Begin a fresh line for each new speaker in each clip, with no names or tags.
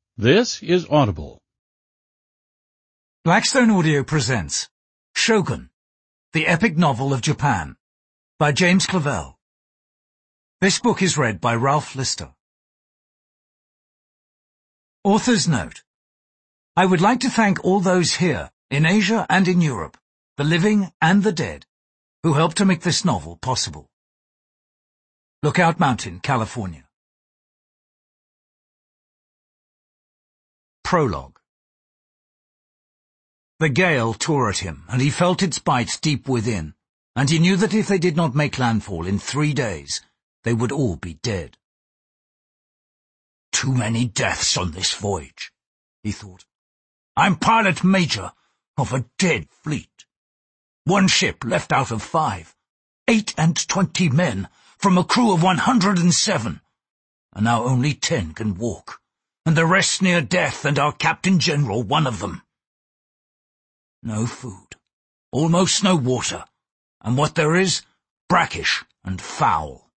This is Audible.
Blackstone Audio presents Shogun, the Epic Novel of Japan, by James Clavell. This book is read by Ralph Lister. Author's note. I would like to thank all those here, in Asia and in Europe, the living and the dead, who helped to make this novel possible. Lookout Mountain, California. Prologue. The gale tore at him, and he felt its bite deep within, and he knew that if they did not make landfall in 3 days, they would all be dead. Too many deaths on this voyage, he thought. I'm pilot major of a dead fleet. 1 ship left out of 5, 28 men from a crew of 107, and now only 10 can walk. And the rest near death, and our Captain General one of them. No food, almost no water, and what there is, brackish and foul.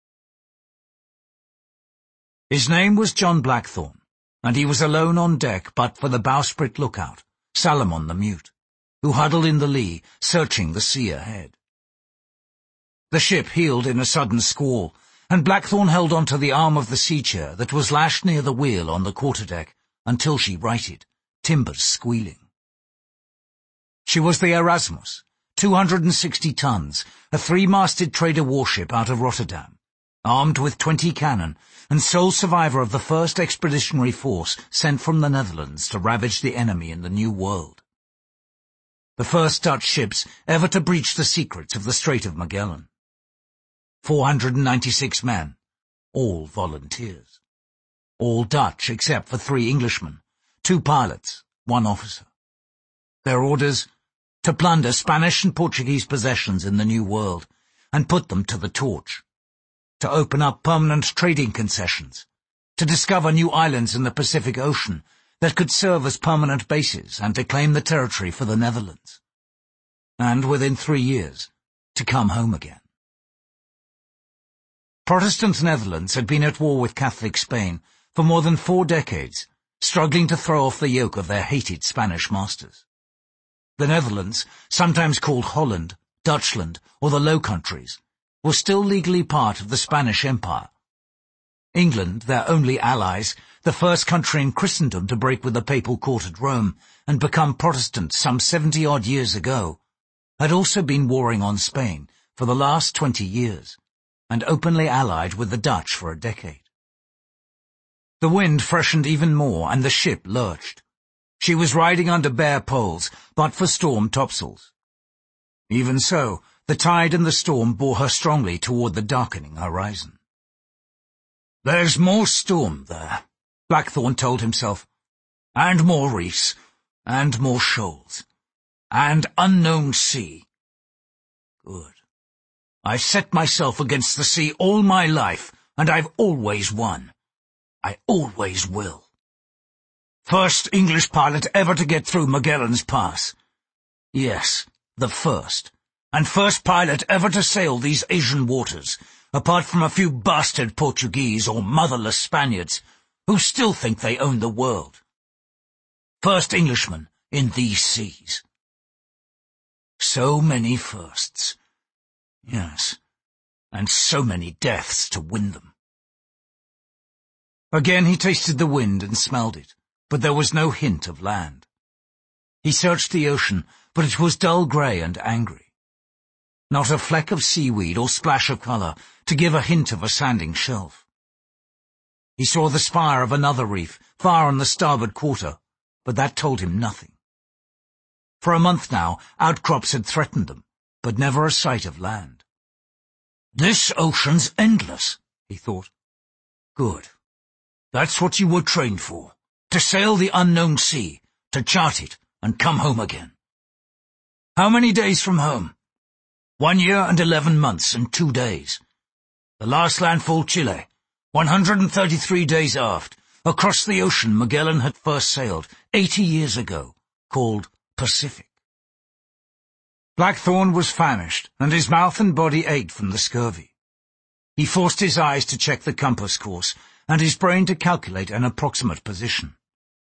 His name was John Blackthorne, and he was alone on deck but for the bowsprit lookout, Salomon the Mute, who huddled in the lee, searching the sea ahead. The ship heeled in a sudden squall, and Blackthorne held on to the arm of the sea-chair that was lashed near the wheel on the quarterdeck until she righted, timbers squealing. She was the Erasmus, 260 tons, a 3-masted trader warship out of Rotterdam, armed with 20 cannon and sole survivor of the first expeditionary force sent from the Netherlands to ravage the enemy in the New World. The first Dutch ships ever to breach the secrets of the Strait of Magellan. 496 men, all volunteers. All Dutch except for 3 Englishmen, 2 pilots, 1 officer. Their orders, to plunder Spanish and Portuguese possessions in the New World and put them to the torch. To open up permanent trading concessions. To discover new islands in the Pacific Ocean that could serve as permanent bases and to claim the territory for the Netherlands. And within 3 years, to come home again. Protestant Netherlands had been at war with Catholic Spain for more than 4 decades, struggling to throw off the yoke of their hated Spanish masters. The Netherlands, sometimes called Holland, Dutchland, or the Low Countries, was still legally part of the Spanish Empire. England, their only allies, the first country in Christendom to break with the papal court at Rome and become Protestant some 70-odd years ago, had also been warring on Spain for the last 20 years. And openly allied with the Dutch for a decade. The wind freshened even more, and the ship lurched. She was riding under bare poles, but for storm topsails. Even so, the tide and the storm bore her strongly toward the darkening horizon. There's more storm there, Blackthorne told himself, and more reefs, and more shoals, and unknown sea. Good. I've set myself against the sea all my life, and I've always won. I always will. First English pilot ever to get through Magellan's Pass. Yes, the first. And first pilot ever to sail these Asian waters, apart from a few bastard Portuguese or motherless Spaniards, who still think they own the world. First Englishman in these seas. So many firsts. Yes, and so many deaths to win them. Again he tasted the wind and smelled it, but there was no hint of land. He searched the ocean, but it was dull grey and angry. Not a fleck of seaweed or splash of colour to give a hint of a sanding shelf. He saw the spire of another reef, far on the starboard quarter, but that told him nothing. For a month now, outcrops had threatened them, but never a sight of land. This ocean's endless, he thought. Good. That's what you were trained for, to sail the unknown sea, to chart it, and come home again. How many days from home? 1 year and 11 months and 2 days. The last landfall Chile, 133 days aft, across the ocean Magellan had first sailed 80 years ago, called Pacific. Blackthorne was famished, and his mouth and body ached from the scurvy. He forced his eyes to check the compass course, and his brain to calculate an approximate position.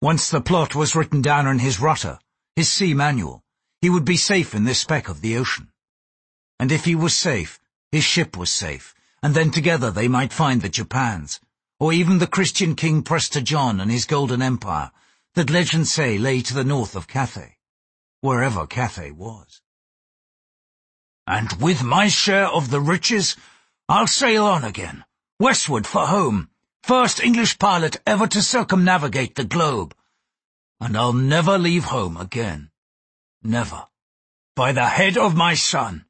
Once the plot was written down in his rotter, his sea manual, he would be safe in this speck of the ocean. And if he was safe, his ship was safe, and then together they might find the Japans, or even the Christian King Prester John and his Golden Empire, that legends say lay to the north of Cathay, wherever Cathay was. And with my share of the riches, I'll sail on again, westward for home, first English pilot ever to circumnavigate the globe. And I'll never leave home again. Never. By the head of my son.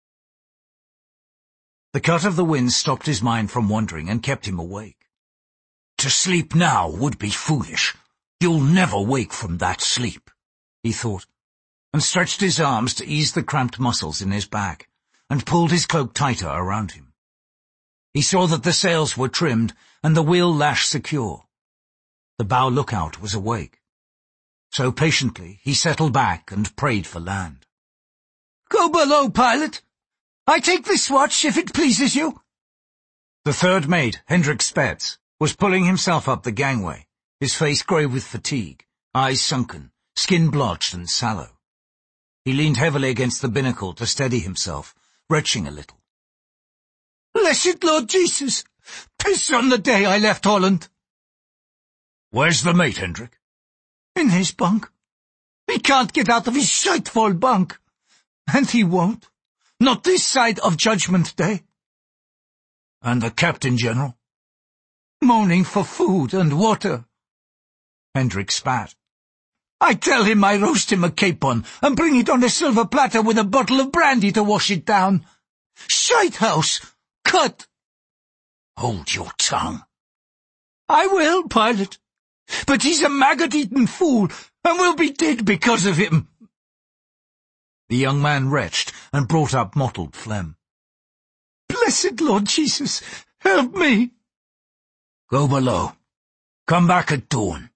The cut of the wind stopped his mind from wandering and kept him awake. To sleep now would be foolish. You'll never wake from that sleep, he thought, and stretched his arms to ease the cramped muscles in his back, and pulled his cloak tighter around him. He saw that the sails were trimmed and the wheel lash secure. The bow lookout was awake. So patiently he settled back and prayed for land. "Go below, pilot. I take this watch, if it pleases you." The third mate, Hendrik Spets, was pulling himself up the gangway, his face grey with fatigue, eyes sunken, skin blotched and sallow. He leaned heavily against the binnacle to steady himself, retching a little. "Blessed Lord Jesus, 'tis on the day I left Holland." "Where's the mate, Hendrik?" "In his bunk. He can't get out of his shiteful bunk. And he won't. Not this side of Judgment Day." "And the Captain General?" "Moaning for food and water." Hendrik spat. "I tell him I roast him a capon and bring it on a silver platter with a bottle of brandy to wash it down. Shite house! Cut!" "Hold your tongue." "I will, pilot. But he's a maggot-eaten fool, and will be dead because of him." The young man retched and brought up mottled phlegm. "Blessed Lord Jesus, help me." "Go below. Come back at dawn."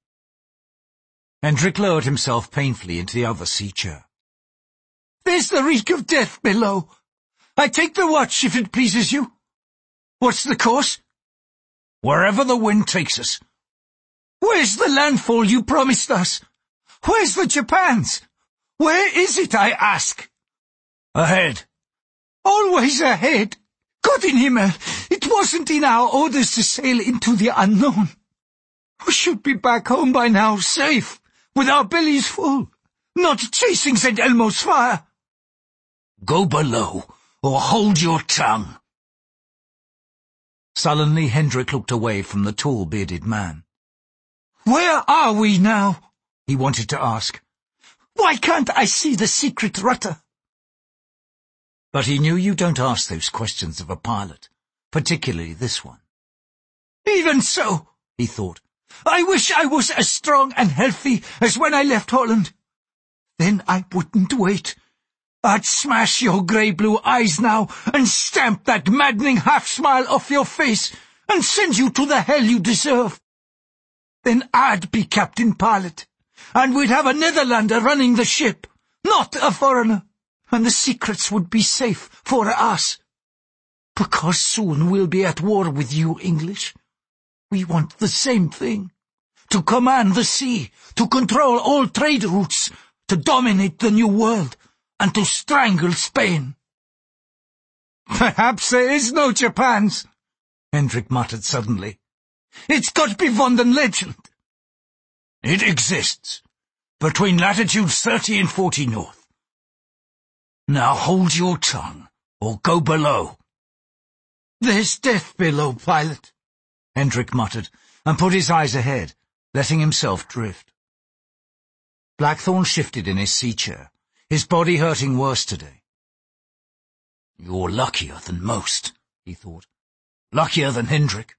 Hendrik lowered himself painfully into the other sea chair. "There's the reek of death below. I take the watch, if it pleases you. What's the course?" "Wherever the wind takes us." "Where's the landfall you promised us? Where's the Japans? Where is it, I ask?" "Ahead." "Always ahead. God in Himmel, it wasn't in our orders to sail into the unknown. We should be back home by now, safe, with our bellies full, not chasing St. Elmo's fire." "Go below, or hold your tongue." Sullenly Hendrik looked away from the tall, bearded man. "Where are we now?" he wanted to ask. "Why can't I see the secret rudder?" But he knew you don't ask those questions of a pilot, particularly this one. "Even so," he thought, "I wish I was as strong and healthy as when I left Holland. Then I wouldn't wait. I'd smash your grey-blue eyes now and stamp that maddening half-smile off your face and send you to the hell you deserve. Then I'd be captain pilot, and we'd have a Netherlander running the ship, not a foreigner, and the secrets would be safe for us. Because soon we'll be at war with you English. We want the same thing, to command the sea, to control all trade routes, to dominate the New World, and to strangle Spain." "Perhaps there is no Japans," Hendrik muttered suddenly. "It's got to be Vonden legend." "It exists, between latitudes 30 and 40 north. Now hold your tongue, or go below." "There's death below, pilot," Hendrik muttered, and put his eyes ahead, letting himself drift. Blackthorne shifted in his sea chair, his body hurting worse today. "You're luckier than most," he thought. "Luckier than Hendrik.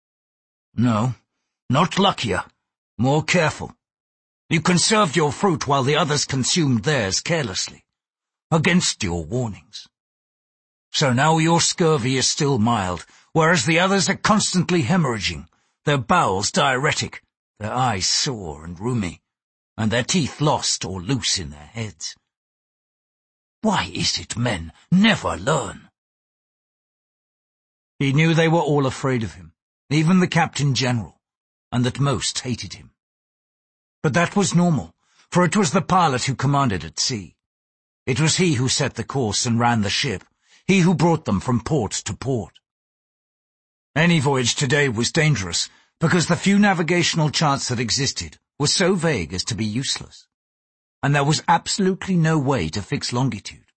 No, not luckier, more careful. You conserved your fruit while the others consumed theirs carelessly, against your warnings. So now your scurvy is still mild, whereas the others are constantly hemorrhaging, their bowels diuretic, their eyes sore and rheumy, and their teeth lost or loose in their heads. Why is it men never learn?" He knew they were all afraid of him, even the Captain General, and that most hated him. But that was normal, for it was the pilot who commanded at sea. It was he who set the course and ran the ship, he who brought them from port to port. Any voyage today was dangerous, because the few navigational charts that existed were so vague as to be useless. And there was absolutely no way to fix longitude.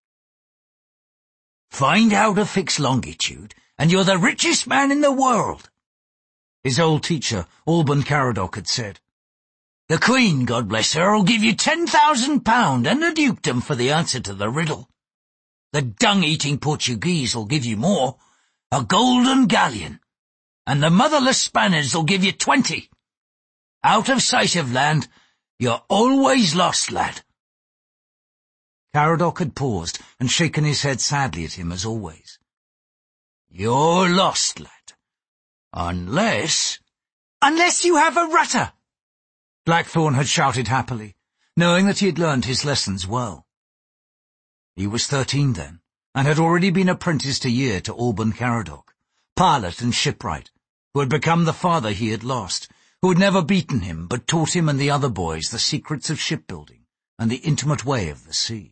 "Find how to fix longitude, and you're the richest man in the world," his old teacher, Alban Caradoc, had said. "The Queen, God bless her, will give you £10,000 and a dukedom for the answer to the riddle. The dung-eating Portuguese will give you more, a golden galleon, and the motherless Spaniards will give you 20. Out of sight of land, you're always lost, lad." Caradoc had paused and shaken his head sadly at him as always. "You're lost, lad. Unless you have a rudder," Blackthorne had shouted happily, knowing that he had learned his lessons well. He was 13 then, and had already been apprenticed a year to Alban Caradoc, pilot and shipwright, who had become the father he had lost, who had never beaten him but taught him and the other boys the secrets of shipbuilding and the intimate way of the sea.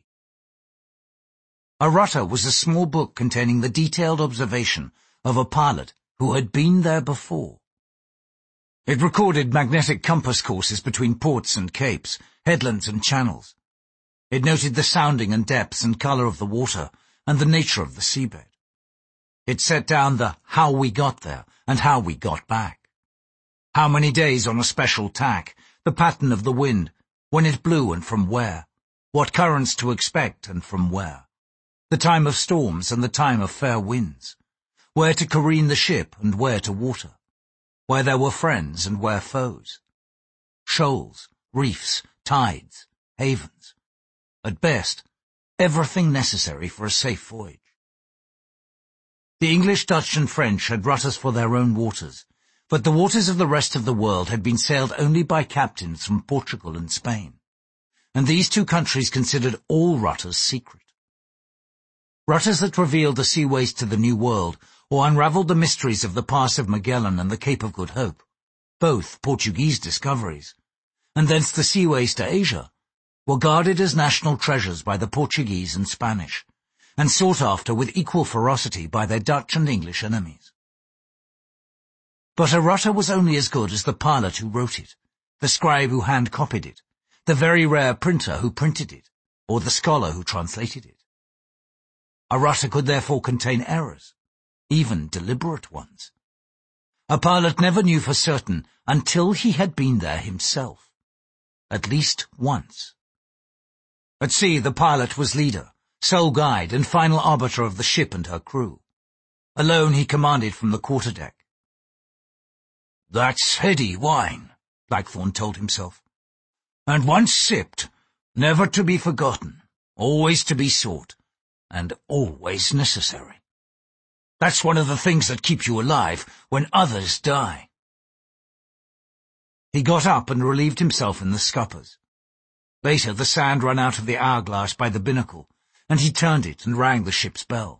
A rudder was a small book containing the detailed observation of a pilot who had been there before. It recorded magnetic compass courses between ports and capes, headlands and channels. It noted the sounding and depths and colour of the water and the nature of the seabed. It set down the how we got there and how we got back. How many days on a special tack, the pattern of the wind, when it blew and from where, what currents to expect and from where, the time of storms and the time of fair winds, where to careen the ship and where to water, where there were friends and where foes, shoals, reefs, tides, havens, at best, everything necessary for a safe voyage. The English, Dutch and French had rudders for their own waters, but the waters of the rest of the world had been sailed only by captains from Portugal and Spain, and these two countries considered all rudders secret. Rudders that revealed the seaways to the New World or unravelled the mysteries of the Pass of Magellan and the Cape of Good Hope, both Portuguese discoveries, and thence the seaways to Asia, were guarded as national treasures by the Portuguese and Spanish, and sought after with equal ferocity by their Dutch and English enemies. But a rudder was only as good as the pilot who wrote it, the scribe who hand-copied it, the very rare printer who printed it, or the scholar who translated it. A rudder could therefore contain errors, even deliberate ones. A pilot never knew for certain until he had been there himself, at least once. At sea, the pilot was leader, sole guide and final arbiter of the ship and her crew. Alone he commanded from the quarterdeck. "That's heady wine," Blackthorne told himself, "and once sipped, never to be forgotten, always to be sought, and always necessary. That's one of the things that keep you alive when others die." He got up and relieved himself in the scuppers. Later the sand ran out of the hourglass by the binnacle, and he turned it and rang the ship's bell.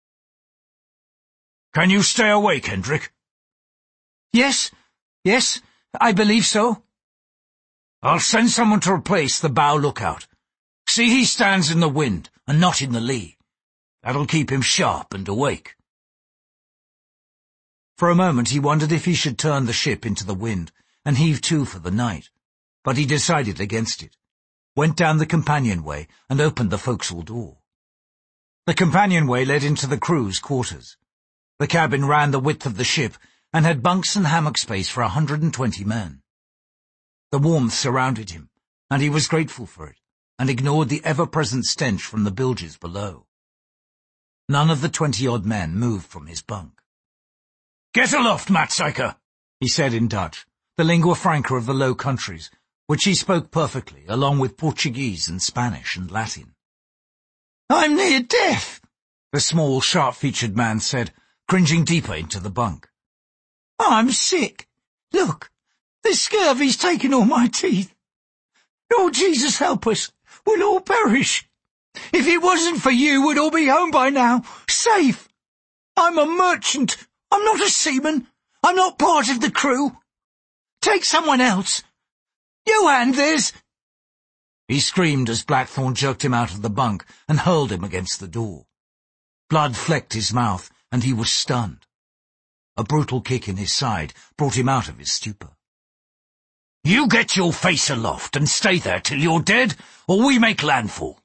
"Can you stay awake, Hendrik?" Yes, I believe so." "I'll send someone to replace the bow lookout. See he stands in the wind and not in the lee. That'll keep him sharp and awake." For a moment he wondered if he should turn the ship into the wind and heave to for the night, but he decided against it, went down the companionway and opened the forecastle door. The companionway led into the crew's quarters. The cabin ran the width of the ship and had bunks and hammock space for 120 men. The warmth surrounded him, and he was grateful for it, and ignored the ever-present stench from the bilges below. None of the 20-odd men moved from his bunk. "Get aloft, Matsyker," he said in Dutch, the lingua franca of the Low Countries, which he spoke perfectly, along with Portuguese and Spanish and Latin. "I'm near death," the small, sharp-featured man said, cringing deeper into the bunk. "I'm sick. Look, the scurvy's taken all my teeth. Lord Jesus help us, we'll all perish. If it wasn't for you, we'd all be home by now, safe. I'm a merchant. I'm not a seaman. I'm not part of the crew. Take someone else. Johann, there's—" He screamed as Blackthorne jerked him out of the bunk and hurled him against the door. Blood flecked his mouth, and he was stunned. A brutal kick in his side brought him out of his stupor. "You get your face aloft and stay there till you're dead, or we make landfall."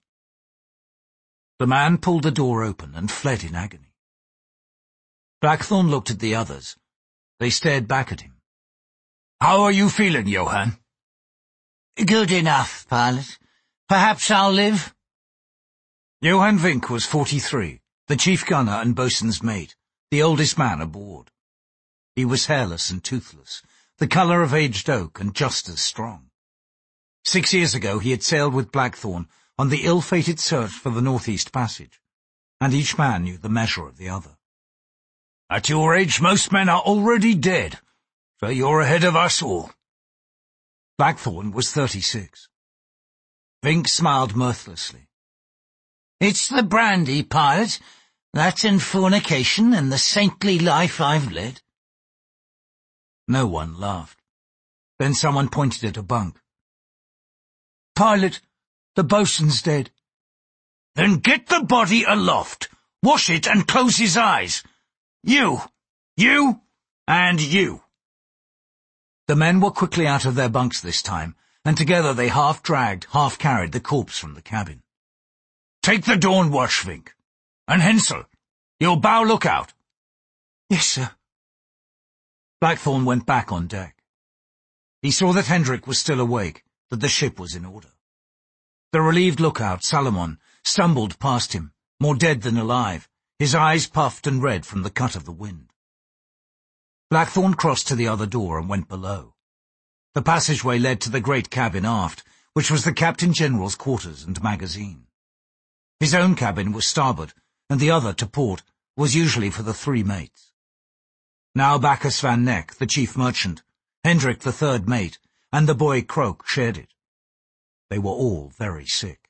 The man pulled the door open and fled in agony. Blackthorne looked at the others. They stared back at him. "How are you feeling, Johann?"
"Good enough, pilot. Perhaps I'll live."
Johann Vinck was 43, the chief gunner and boatswain's mate, the oldest man aboard. He was hairless and toothless, the colour of aged oak and just as strong. 6 years ago he had sailed with Blackthorne on the ill-fated search for the Northeast Passage, and each man knew the measure of the other. "At your age most men are already dead, so you're ahead of us all." Blackthorne was 36. Vinck smiled mirthlessly.
"It's the brandy, pilot. That and fornication and the saintly life I've led."
No one laughed. Then someone pointed at a bunk. "Pilot, the boatswain's dead." "Then get the body aloft, wash it and close his eyes. You, and you." The men were quickly out of their bunks this time, and together they half-dragged, half-carried the corpse from the cabin. "Take the dawn watch, Vinck. And Hensel, you'll bow lookout." "Yes, sir." Blackthorne went back on deck. He saw that Hendrik was still awake, that the ship was in order. The relieved lookout, Salomon, stumbled past him, more dead than alive, his eyes puffed and red from the cut of the wind. Blackthorne crossed to the other door and went below. The passageway led to the great cabin aft, which was the Captain General's quarters and magazine. His own cabin was starboard, and the other, to port, was usually for the 3 mates. Now Bacchus van Neck, the chief merchant, Hendrik, the 3rd mate, and the boy Krook shared it. They were all very sick.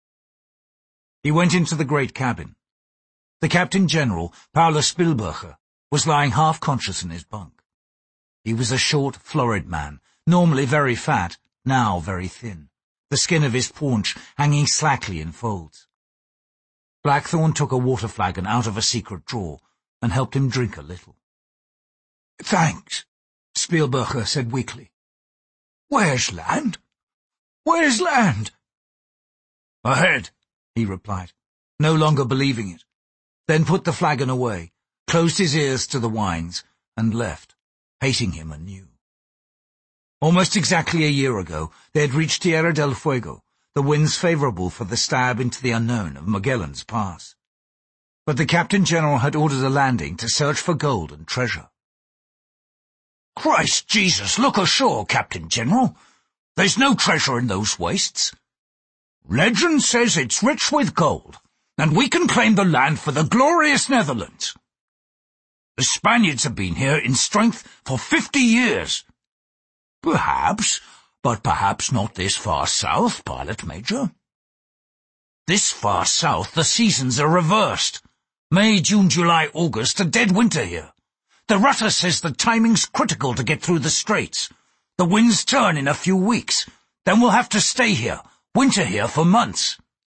He went into the great cabin. The Captain General, Paulus Spilberger, was lying half-conscious in his bunk. He was a short, florid man, normally very fat, now very thin, the skin of his paunch hanging slackly in folds. Blackthorne took a water flagon out of a secret drawer and helped him drink a little. "Thanks," Spielberger said weakly. "Where's land? Where's land?" "Ahead," he replied, no longer believing it, then put the flagon away, closed his ears to the whines, and left, hating him anew. Almost exactly a year ago, they had reached Tierra del Fuego, the winds favourable for the stab into the unknown of Magellan's Pass. But the Captain General had ordered a landing to search for gold and treasure. "Christ Jesus, look ashore, Captain General. There's no treasure in those wastes. Legend says it's rich with gold, and we can claim the land for the glorious Netherlands. The Spaniards have been here in strength for 50 years. Perhaps, but perhaps not this far south, Pilot Major. This far south the seasons are reversed. May, June, July, August, a dead winter here. The rudder says the timing's critical to get through the straits. The winds turn in a few weeks. Then we'll have to stay here, winter here for months."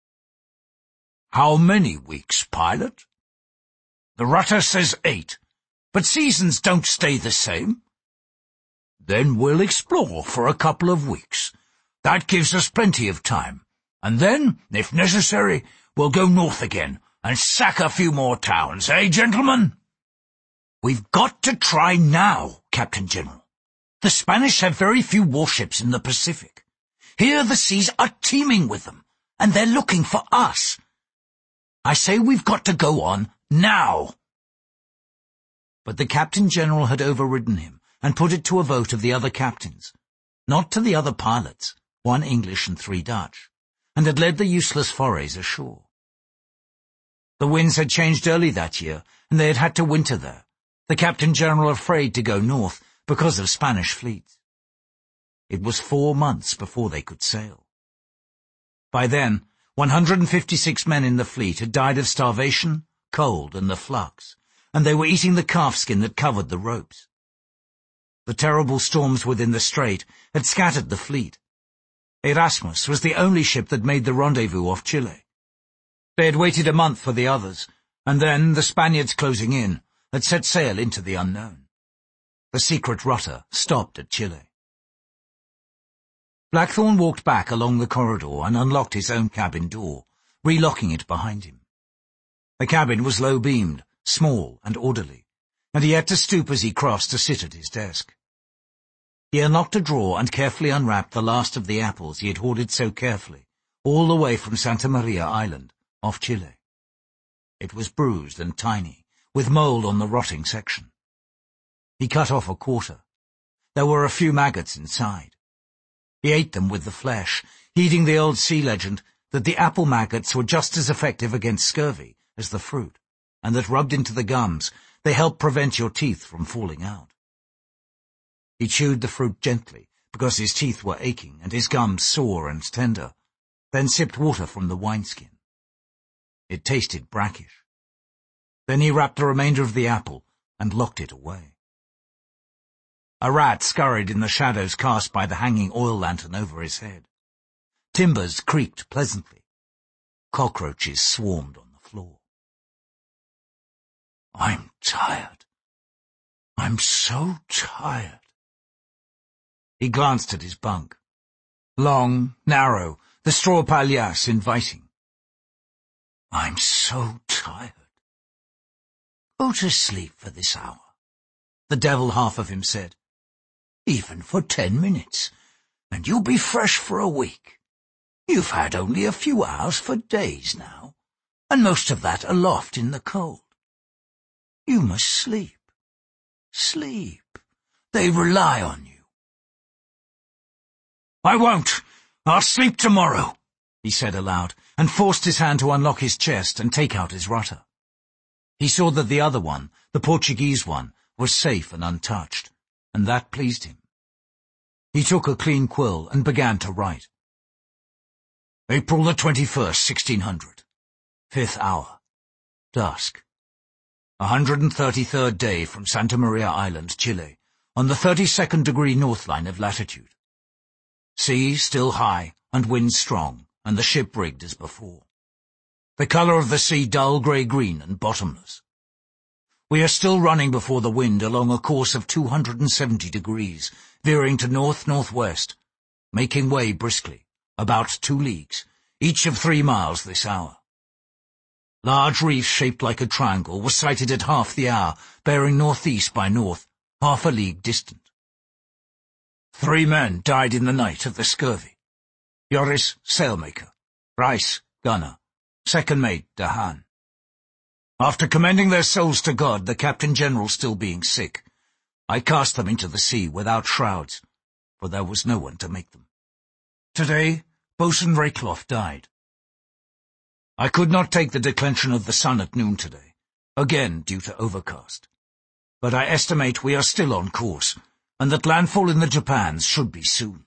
"How many weeks, Pilot?" "The rudder says 8, but seasons don't stay the same." "Then we'll explore for a couple of weeks. That gives us plenty of time. And then, if necessary, we'll go north again and sack a few more towns, eh, gentlemen?" "We've got to try now, Captain General. The Spanish have very few warships in the Pacific. Here the seas are teeming with them, and they're looking for us. I say we've got to go on now." But the Captain General had overridden him and put it to a vote of the other captains, not to the other pilots, 1 English and 3 Dutch, and had led the useless forays ashore. The winds had changed early that year, and they had had to winter there, the Captain General afraid to go north because of Spanish fleets. It was 4 months before they could sail. By then, 156 men in the fleet had died of starvation, cold, and the flux, and they were eating the calfskin that covered the ropes. The terrible storms within the strait had scattered the fleet, Erasmus was the only ship that made the rendezvous off Chile. They had waited a month for the others, and then, the Spaniards closing in, had set sail into the unknown. The secret rudder stopped at Chile. Blackthorne walked back along the corridor and unlocked his own cabin door, relocking it behind him. The cabin was low-beamed, small and orderly, and he had to stoop as he crossed to sit at his desk. He unlocked a drawer and carefully unwrapped the last of the apples he had hoarded so carefully, all the way from Santa Maria Island, off Chile. It was bruised and tiny, with mould on the rotting section. He cut off a quarter. There were a few maggots inside. He ate them with the flesh, heeding the old sea legend that the apple maggots were just as effective against scurvy as the fruit, and that rubbed into the gums, they helped prevent your teeth from falling out. He chewed the fruit gently, because his teeth were aching and his gums sore and tender, then sipped water from the wineskin. It tasted brackish. Then he wrapped the remainder of the apple and locked it away. A rat scurried in the shadows cast by the hanging oil lantern over his head. Timbers creaked pleasantly. Cockroaches swarmed on the floor. "I'm tired. I'm so tired." He glanced at his bunk. Long, narrow, the straw palliasse inviting. "I'm so tired." "Go to sleep for this hour," the devil half of him said. "Even for 10 minutes, and you'll be fresh for a week. You've had only a few hours for days now, and most of that aloft in the cold. You must sleep. Sleep. They rely on you." "I won't. I'll sleep tomorrow," he said aloud, and forced his hand to unlock his chest and take out his rudder. He saw that the other one, the Portuguese one, was safe and untouched, and that pleased him. He took a clean quill and began to write. April the 21st, 1600. 5th hour. Dusk. 133rd day from Santa Maria Island, Chile, on the 32nd degree north line of latitude. Sea still high and wind strong, and the ship rigged as before. The colour of the sea dull grey-green and bottomless. We are still running before the wind along a course of 270 degrees, veering to north-northwest, making way briskly, about 2 leagues, each of 3 miles this hour. Large reefs shaped like a triangle were sighted at half the hour, bearing northeast by north, half a league distant. 3 men died in the night of the scurvy. Joris, sailmaker. Rice, gunner. Second mate, Dahan. After commending their souls to God, the Captain General still being sick, I cast them into the sea without shrouds, for there was no one to make them. Today, Boatswain Rayclough died. I could not take the declension of the sun at noon today, again due to overcast. But I estimate we are still on course, and that landfall in the Japans should be soon.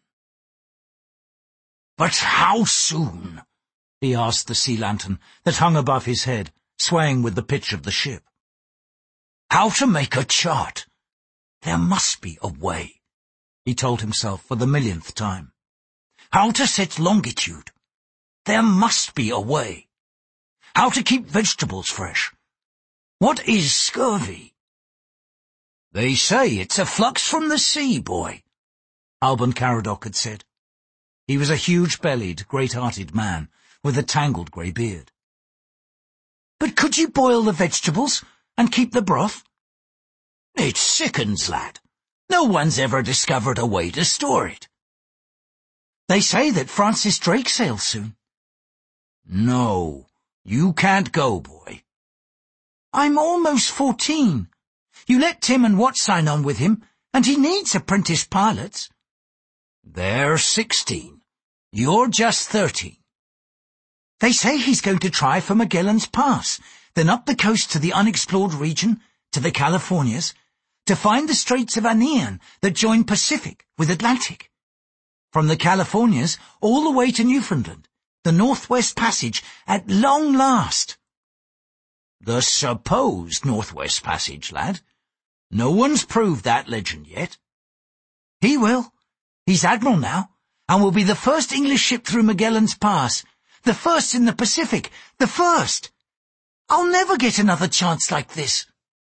"But how soon?" he asked the sea lantern that hung above his head, swaying with the pitch of the ship. "How to make a chart? There must be a way," he told himself for the 1,000,000th time. "How to set longitude? There must be a way. How to keep vegetables fresh? What is scurvy?" "They say it's a flux from the sea, boy," Alban Caradoc had said. He was a huge-bellied, great-hearted man with a tangled grey beard. "But could you boil the vegetables and keep the broth?" "It sickens, lad. No one's ever discovered a way to store it." "They say that Francis Drake sails soon." "No, you can't go, boy." "I'm almost 14. You let Tim and Watt sign on with him, and he needs apprentice pilots." "They're 16. You're just 13. "They say he's going to try for Magellan's Pass, then up the coast to the unexplored region, to the Californias, to find the Straits of Anian that join Pacific with Atlantic. From the Californias all the way to Newfoundland, the Northwest Passage at long last." "The supposed Northwest Passage, lad. No one's proved that legend yet." "He will. He's Admiral now,
and we'll be the first English ship through Magellan's Pass. The first in the Pacific. The first. I'll never get another chance like this.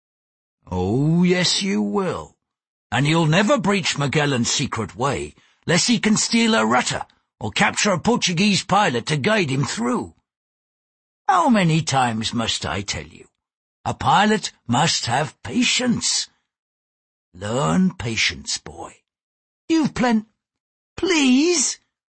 Oh, yes, you will. And you'll never breach Magellan's secret way, lest he can steal a rudder or capture a Portuguese pilot to guide him through. How many times must I tell you? A pilot must have patience. Learn patience, boy.
You've Please?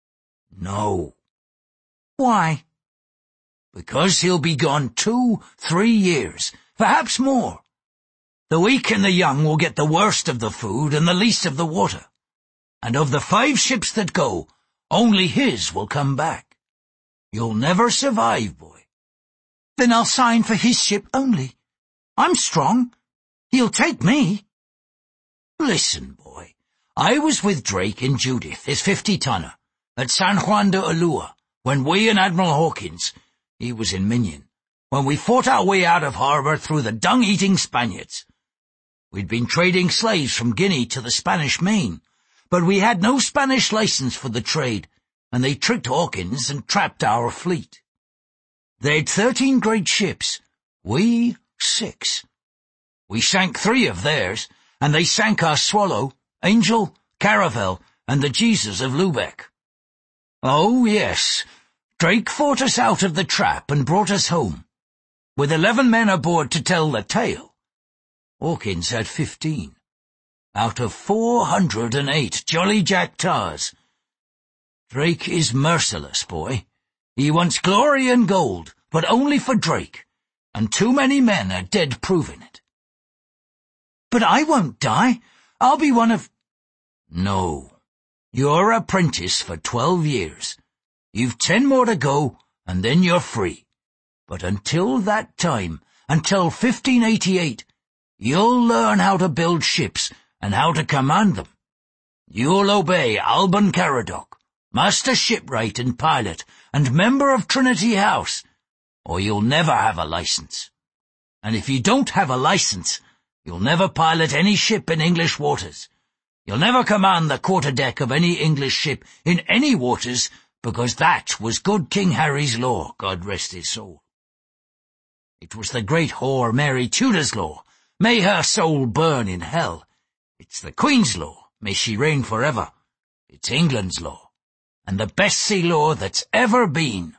No.
Why?
Because he'll be gone 2-3 years, perhaps more. The weak and the young will get the worst of the food and the least of the water. And of the 5 ships that go, only his will come back. You'll never survive, boy.
Then I'll sign for his ship only. I'm strong. He'll take me.
Listen, boy. I was with Drake and Judith, his 50-tonner, at San Juan de Ulua, when we and Admiral Hawkins, he was in Minion, when we fought our way out of harbour through the dung-eating Spaniards. We'd been trading slaves from Guinea to the Spanish Main, but we had no Spanish license for the trade, and they tricked Hawkins and trapped our fleet. They'd 13 great ships, we 6. We sank 3 of theirs, and they sank our Swallow, Angel, Caravel, and the Jesus of Lubeck. Oh, yes, Drake fought us out of the trap and brought us home, with 11 men aboard to tell the tale. Hawkins had 15, out of 408 Jolly Jack tars. Drake is merciless, boy. He wants glory and gold, but only for Drake, and too many men are dead proving it.
But I won't die. I'll be one of...
No. You're apprentice for 12 years. You've 10 more to go, and then you're free. But until that time, until 1588, you'll learn how to build ships and how to command them. You'll obey Alban Caradoc, master shipwright and pilot, and member of Trinity House, or you'll never have a license. And if you don't have a license, you'll never pilot any ship in English waters. You'll never command the quarterdeck of any English ship in any waters, because that was good King Harry's law, God rest his soul. It was the great whore Mary Tudor's law. May her soul burn in hell. It's the Queen's law. May she reign forever. It's England's law, and the best sea law that's ever been.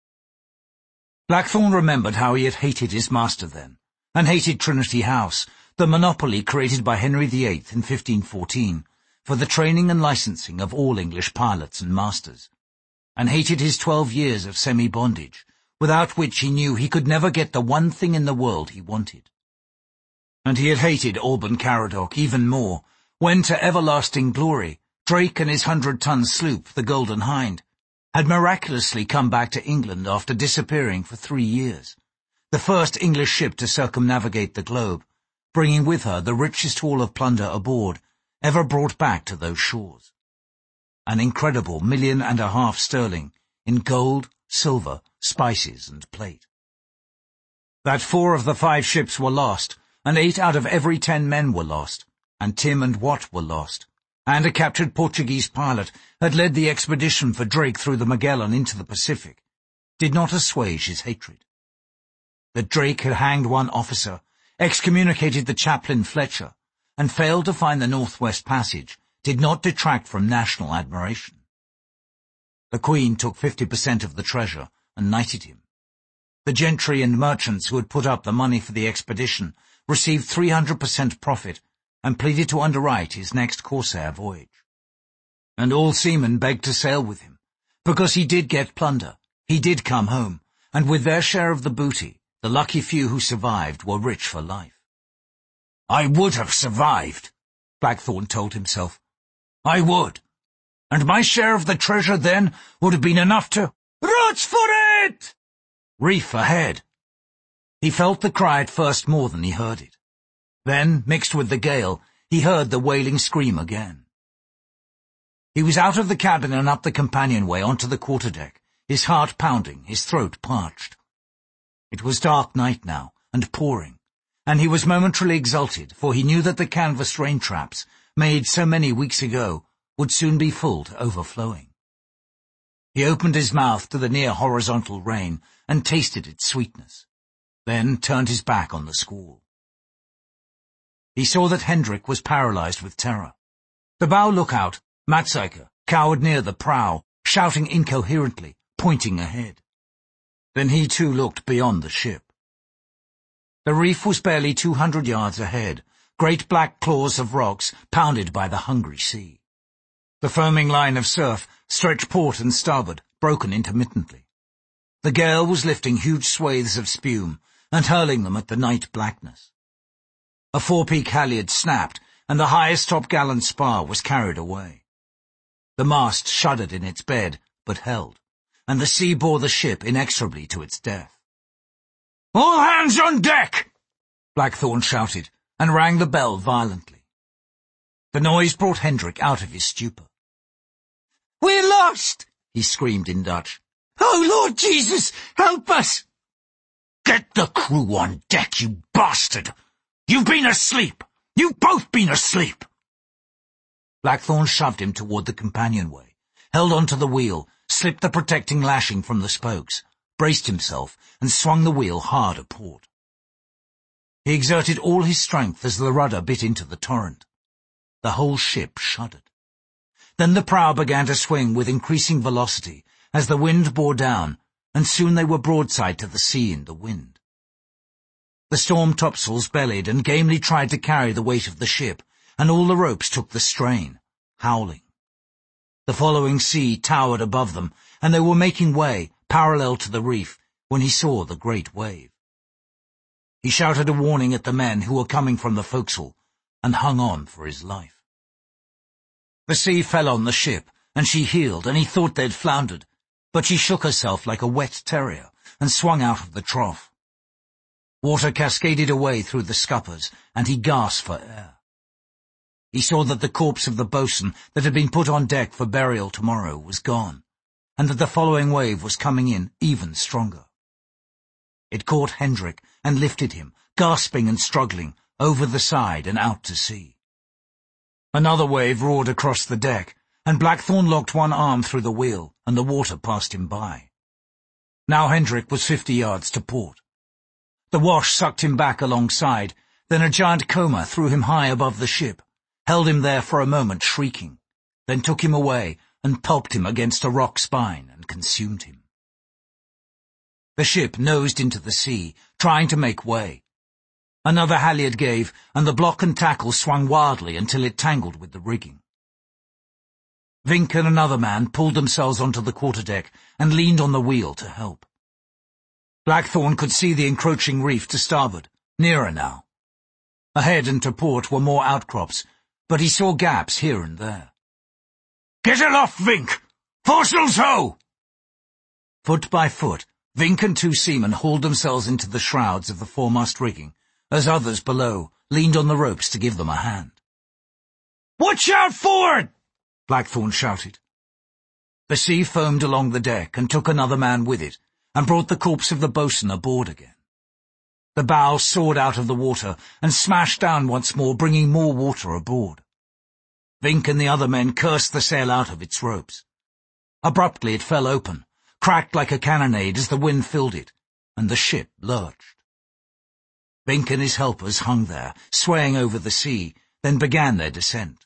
Blackthorne remembered how he had hated his master then, and hated Trinity House, the monopoly created by Henry VIII in 1514 for the training and licensing of all English pilots and masters, and hated his 12 years of semi-bondage, without which he knew he could never get the one thing in the world he wanted. And he had hated Alban Caradoc even more, when to everlasting glory, Drake and his 100-ton sloop, the Golden Hind, had miraculously come back to England after disappearing for 3 years, the first English ship to circumnavigate the globe, bringing with her the richest haul of plunder aboard ever brought back to those shores. An incredible £1.5 million sterling in gold, silver, spices, and plate. That 4 of the 5 ships were lost, and 8 out of every 10 men were lost, and Tim and Watt were lost, and a captured Portuguese pilot had led the expedition for Drake through the Magellan into the Pacific, did not assuage his hatred. That Drake had hanged one officer, excommunicated the chaplain Fletcher, and failed to find the Northwest Passage did not detract from national admiration. The Queen took 50% of the treasure and knighted him. The gentry and merchants who had put up the money for the expedition received 300% profit and pleaded to underwrite his next Corsair voyage. And all seamen begged to sail with him, because he did get plunder, he did come home, and with their share of the booty, the lucky few who survived were rich for life.
I would have survived, Blackthorne told himself. I would. And my share of the treasure then would have been enough to... Roots for it! Reef ahead. He felt the cry at first more than he heard it. Then, mixed with the gale, he heard the wailing scream again. He was out of the cabin and up the companionway onto the quarterdeck, his heart pounding, his throat parched. It was dark night now, and pouring, and he was momentarily exulted, for he knew that the canvas rain traps, made so many weeks ago, would soon be full to overflowing. He opened his mouth to the near horizontal rain and tasted its sweetness, then turned his back on the squall. He saw that Hendrik was paralyzed with terror. The bow lookout, Matsuyker, cowered near the prow, shouting incoherently, pointing ahead. Then he too looked beyond the ship. The reef was barely 200 yards ahead, great black claws of rocks pounded by the hungry sea. The foaming line of surf stretched port and starboard, broken intermittently. The gale was lifting huge swathes of spume and hurling them at the night blackness. A forepeak halyard snapped, and the highest topgallant spar was carried away. The mast shuddered in its bed, but held, and the sea bore the ship inexorably to its death. "All hands on deck!" Blackthorne shouted, and rang the bell violently. The noise brought Hendrik out of his stupor. "We're lost!" he screamed in Dutch. "Oh, Lord Jesus, help us!" "Get the crew on deck, you bastard! You've been asleep! You've both been asleep!" Blackthorne shoved him toward the companionway, held onto the wheel, slipped the protecting lashing from the spokes, braced himself, and swung the wheel hard a port. He exerted all his strength as the rudder bit into the torrent. The whole ship shuddered. Then the prow began to swing with increasing velocity as the wind bore down, and soon they were broadside to the sea in the wind. The storm topsails bellied and gamely tried to carry the weight of the ship, and all the ropes took the strain, howling. The following sea towered above them, and they were making way, parallel to the reef, when he saw the great wave. He shouted a warning at the men who were coming from the forecastle, and hung on for his life. The sea fell on the ship, and she heeled, and he thought they'd floundered, but she shook herself like a wet terrier, and swung out of the trough. Water cascaded away through the scuppers, and he gasped for air. He saw that the corpse of the boatswain that had been put on deck for burial tomorrow was gone, and that the following wave was coming in even stronger. It caught Hendrik and lifted him, gasping and struggling, over the side and out to sea. Another wave roared across the deck, and Blackthorne locked one arm through the wheel, and the water passed him by. Now Hendrik was 50 yards to port. The wash sucked him back alongside, then a giant comber threw him high above the ship, held him there for a moment shrieking, then took him away and pulped him against a rock spine and consumed him. The ship nosed into the sea, trying to make way. Another halyard gave, and the block and tackle swung wildly until it tangled with the rigging. Vink and another man pulled themselves onto the quarterdeck and leaned on the wheel to help. Blackthorne could see the encroaching reef to starboard, nearer now. Ahead and to port were more outcrops, but he saw gaps here and there. "Get aloft, Vink! Foresails ho!" Foot by foot, Vink and two seamen hauled themselves into the shrouds of the foremast rigging, as others below leaned on the ropes to give them a hand. "Watch out forward!" Blackthorne shouted. The sea foamed along the deck and took another man with it, and brought the corpse of the boatswain aboard again. The bow soared out of the water and smashed down once more, bringing more water aboard. Vink and the other men cursed the sail out of its ropes. Abruptly it fell open, cracked like a cannonade as the wind filled it, and the ship lurched. Vink and his helpers hung there, swaying over the sea, then began their descent.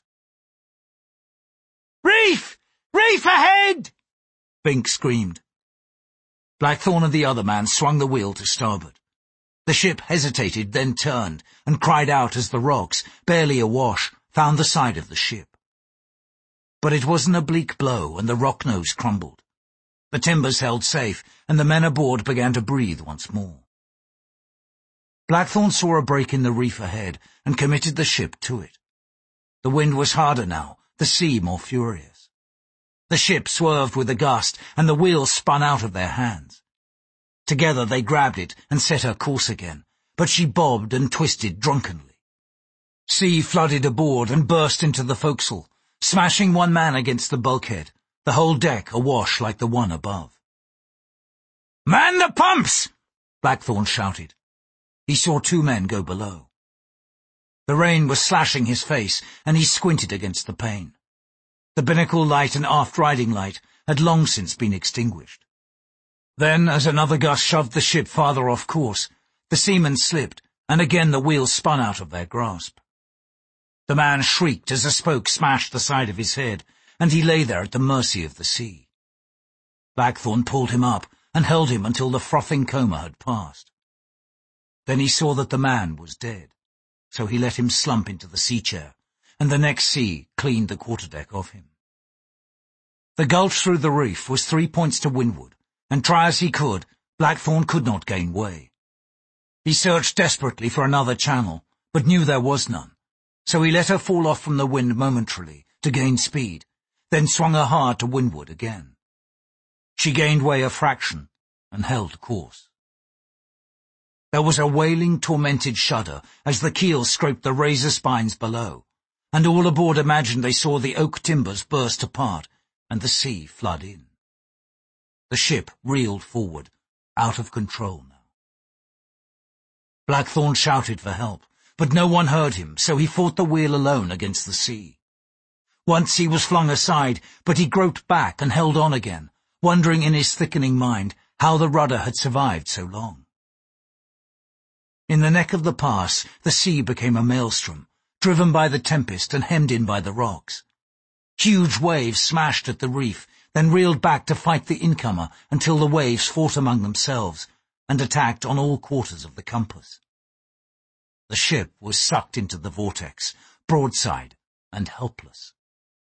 "Reef! Reef ahead!" Vink screamed. Blackthorne and the other man swung the wheel to starboard. The ship hesitated, then turned, and cried out as the rocks, barely awash, found the side of the ship. But it was an oblique blow, and the rock nose crumbled. The timbers held safe, and the men aboard began to breathe once more. Blackthorne saw a break in the reef ahead, and committed the ship to it. The wind was harder now, the sea more furious. The ship swerved with a gust, and the wheel spun out of their hands. Together they grabbed it and set her course again, but she bobbed and twisted drunkenly. Sea flooded aboard and burst into the forecastle, smashing one man against the bulkhead, the whole deck awash like the one above. "Man the pumps!" Blackthorne shouted. He saw two men go below. The rain was slashing his face, and he squinted against the pane. The binnacle light and aft riding light had long since been extinguished. Then, as another gust shoved the ship farther off course, the seamen slipped, and again the wheels spun out of their grasp. The man shrieked as a spoke smashed the side of his head, and he lay there at the mercy of the sea. Blackthorne pulled him up and held him until the frothing coma had passed. Then he saw that the man was dead, so he let him slump into the sea-chair, and the next sea cleaned the quarterdeck off him. The gulch through the reef was 3 points to windward, and try as he could, Blackthorne could not gain way. He searched desperately for another channel, but knew there was none, so he let her fall off from the wind momentarily to gain speed, then swung her hard to windward again. She gained way a fraction and held course. There was a wailing, tormented shudder as the keel scraped the razor spines below, and all aboard imagined they saw the oak timbers burst apart and the sea flood in. The ship reeled forward, out of control now. Blackthorne shouted for help, but no one heard him, so he fought the wheel alone against the sea. Once he was flung aside, but he groped back and held on again, wondering in his thickening mind how the rudder had survived so long. In the neck of the pass, the sea became a maelstrom, driven by the tempest and hemmed in by the rocks. Huge waves smashed at the reef, then reeled back to fight the incomer until the waves fought among themselves and attacked on all quarters of the compass. The ship was sucked into the vortex, broadside and helpless.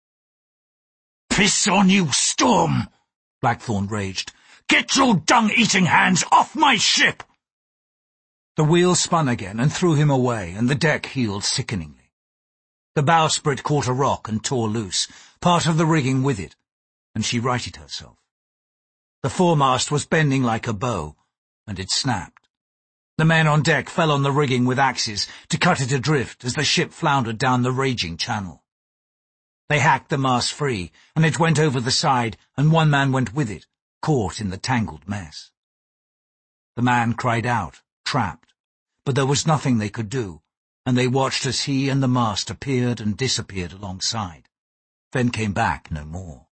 "Piss on you, Storm!" Blackthorne raged. "Get your dung-eating hands off my ship!"
The wheel spun again and threw him away, and the deck heeled sickeningly. The bowsprit caught a rock and tore loose, part of the rigging with it, and she righted herself. The foremast was bending like a bow, and it snapped. The men on deck fell on the rigging with axes to cut it adrift as the ship floundered down the raging channel. They hacked the mast free, and it went over the side, and one man went with it, caught in the tangled mess. The man cried out, trapped, but there was nothing they could do, and they watched as he and the mast appeared and disappeared alongside, then came back no more.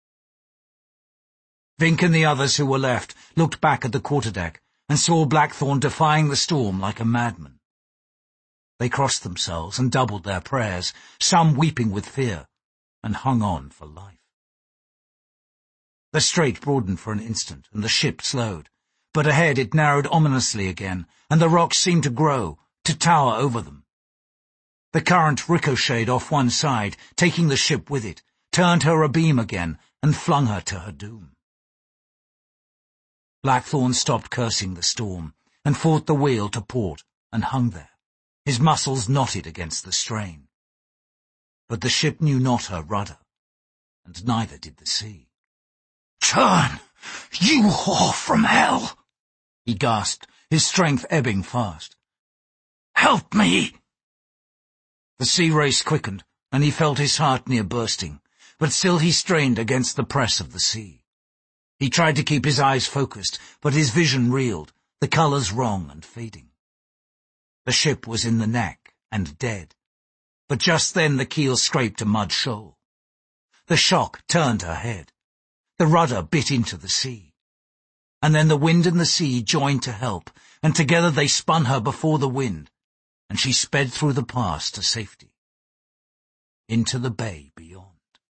Vink and the others who were left looked back at the quarterdeck and saw Blackthorne defying the storm like a madman. They crossed themselves and doubled their prayers, some weeping with fear, and hung on for life. The strait broadened for an instant, and the ship slowed, but ahead it narrowed ominously again, and the rocks seemed to grow, to tower over them. The current ricocheted off one side, taking the ship with it, turned her abeam again, and flung her to her doom. Blackthorne stopped cursing the storm, and fought the wheel to port, and hung there, his muscles knotted against the strain. But the ship knew not her rudder, and neither did the sea.
"Turn, you whore from hell!"
he gasped, his strength ebbing fast.
"Help me!"
The sea race quickened, and he felt his heart near bursting, but still he strained against the press of the sea. He tried to keep his eyes focused, but his vision reeled, the colours wrong and fading. The ship was in the neck and dead, but just then the keel scraped a mud shoal. The shock turned her head. The rudder bit into the sea. And then the wind and the sea joined to help, and together they spun her before the wind, and she sped through the pass to safety, into the bay beyond.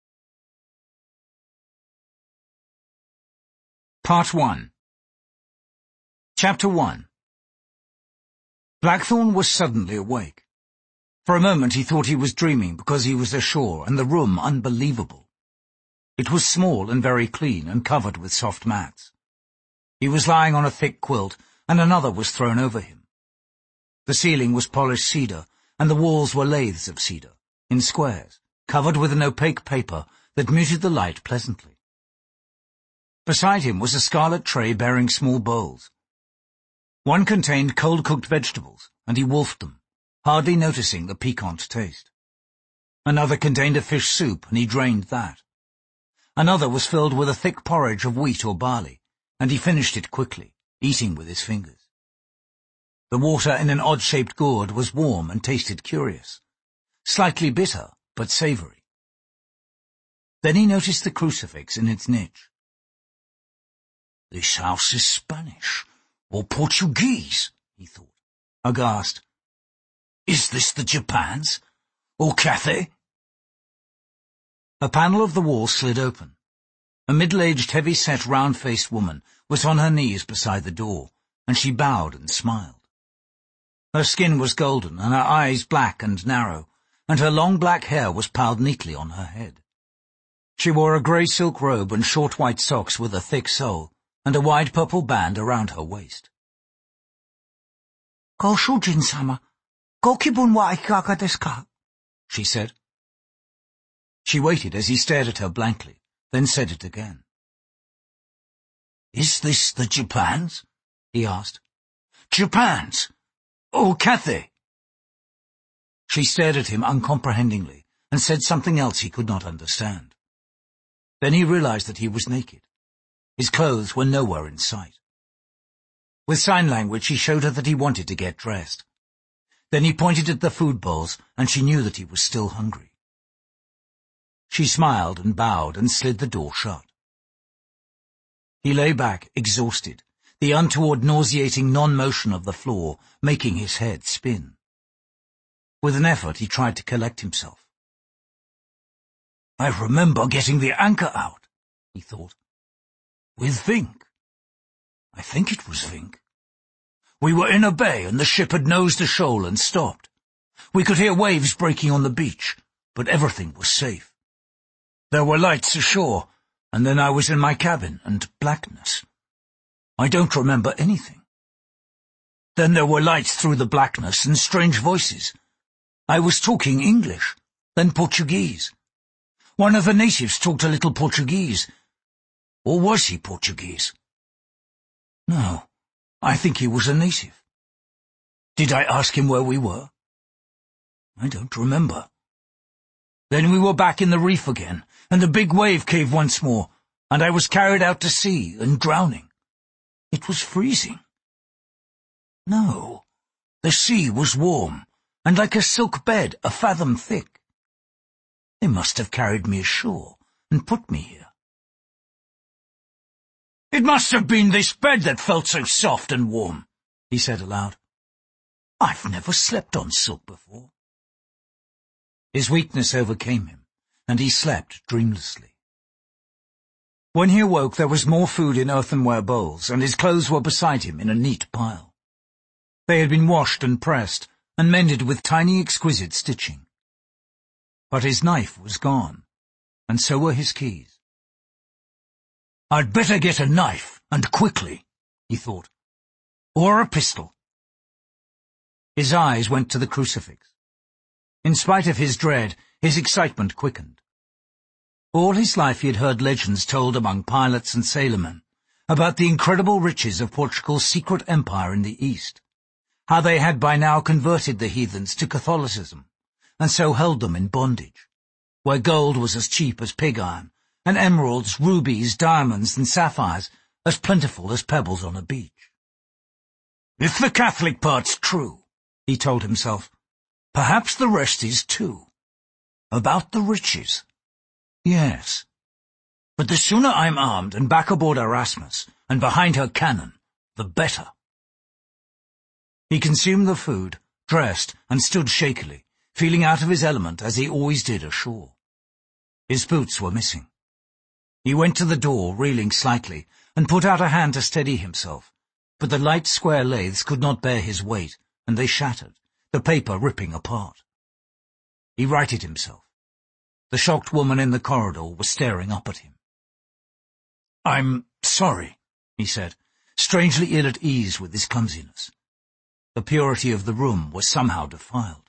Part 1. Chapter 1. Blackthorne was suddenly awake. For a moment he thought he was dreaming because he was ashore and the room unbelievable. It was small and very clean and covered with soft mats. He was lying on a thick quilt, and another was thrown over him. The ceiling was polished cedar, and the walls were laths of cedar, in squares, covered with an opaque paper that muted the light pleasantly. Beside him was a scarlet tray bearing small bowls. One contained cold-cooked vegetables, and he wolfed them, hardly noticing the piquant taste. Another contained a fish soup, and he drained that. Another was filled with a thick porridge of wheat or barley, and he finished it quickly, eating with his fingers. The water in an odd-shaped gourd was warm and tasted curious, slightly bitter, but savoury. Then he noticed the crucifix in its niche. "This house is Spanish, or Portuguese," he thought, aghast. "Is this the Japan's, or Cathay?" A panel of the wall slid open. A middle-aged, heavy-set, round-faced woman was on her knees beside the door, and she bowed and smiled. Her skin was golden, and her eyes black and narrow, and her long black hair was piled neatly on her head. She wore a grey silk robe and short white socks with a thick sole, and a wide purple band around her waist. "Go Shujin-sama, go kibun wa ikaga desu ka?" she said. She waited as he stared at her blankly, then said it again. "Is this the Japan's?" he asked. "Japan's, or Cathay?" She stared at him uncomprehendingly and said something else he could not understand. Then he realized that he was naked. His clothes were nowhere in sight. With sign language he showed her that he wanted to get dressed. Then he pointed at the food bowls, and she knew that he was still hungry. She smiled and bowed and slid the door shut. He lay back, exhausted, the untoward nauseating non-motion of the floor making his head spin. With an effort he tried to collect himself. "I remember getting the anchor out," he thought. "With Vink. I think it was Vink. We were in a bay and the ship had nosed a shoal and stopped. We could hear waves breaking on the beach, but everything was safe. There were lights ashore, and then I was in my cabin and blackness. I don't remember anything. Then there were lights through the blackness and strange voices. I was talking English, then Portuguese. One of the natives talked a little Portuguese. Or was he Portuguese? No, I think he was a native. Did I ask him where we were? I don't remember. Then we were back in the reef again, and the big wave cave once more, and I was carried out to sea and drowning. It was freezing. No, the sea was warm, and like a silk bed a fathom thick. They must have carried me ashore and put me here. It must have been this bed that felt so soft and warm, he said aloud. I've never slept on silk before. His weakness overcame him, and he slept dreamlessly. When he awoke, there was more food in earthenware bowls, and his clothes were beside him in a neat pile. They had been washed and pressed, and mended with tiny exquisite stitching. But his knife was gone, and so were his keys. I'd better get a knife, and quickly, he thought, or a pistol. His eyes went to the crucifix. In spite of his dread, his excitement quickened. All his life he had heard legends told among pilots and sailormen about the incredible riches of Portugal's secret empire in the East, how they had by now converted the heathens to Catholicism, and so held them in bondage, where gold was as cheap as pig iron, and emeralds, rubies, diamonds, and sapphires as plentiful as pebbles on a beach. If the Catholic part's true, he told himself, perhaps the rest is too. About the riches. Yes. But the sooner I'm armed and back aboard Erasmus and behind her cannon, the better. He consumed the food, dressed, and stood shakily, feeling out of his element as he always did ashore. His boots were missing. He went to the door, reeling slightly, and put out a hand to steady himself, but the light square lathes could not bear his weight, and they shattered, the paper ripping apart. He righted himself. The shocked woman in the corridor was staring up at him. I'm sorry, he said, strangely ill at ease with his clumsiness. The purity of the room was somehow defiled.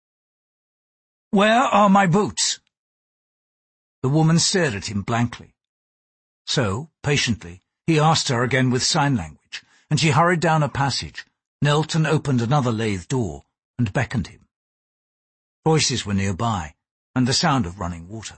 Where are my boots? The woman stared at him blankly. So, patiently, he asked her again with sign language, and she hurried down a passage, knelt and opened another lathe door, and beckoned him. Voices were nearby, and the sound of running water.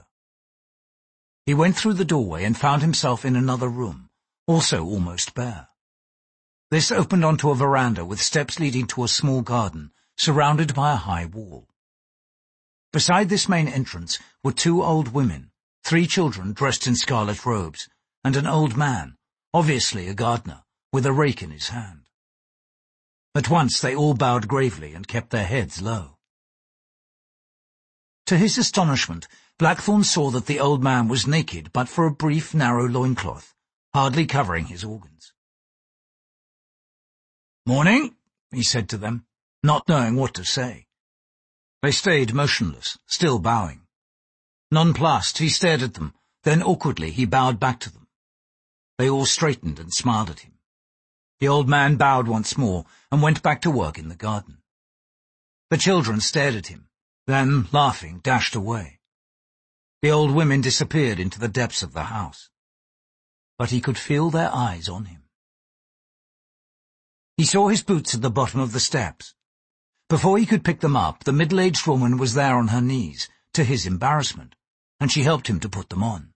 He went through the doorway and found himself in another room, also almost bare. This opened onto a veranda with steps leading to a small garden, surrounded by a high wall. Beside this main entrance were two old women, 3 children dressed in scarlet robes, and an old man, obviously a gardener, with a rake in his hand. At once they all bowed gravely and kept their heads low. To his astonishment, Blackthorne saw that the old man was naked but for a brief, narrow loincloth, hardly covering his organs. "Morning," he said to them, not knowing what to say. They stayed motionless, still bowing. Nonplussed, he stared at them, then awkwardly he bowed back to them. They all straightened and smiled at him. The old man bowed once more and went back to work in the garden. The children stared at him, then, laughing, dashed away. The old women disappeared into the depths of the house. But he could feel their eyes on him. He saw his boots at the bottom of the steps. Before he could pick them up, the middle-aged woman was there on her knees, to his embarrassment, and she helped him to put them on.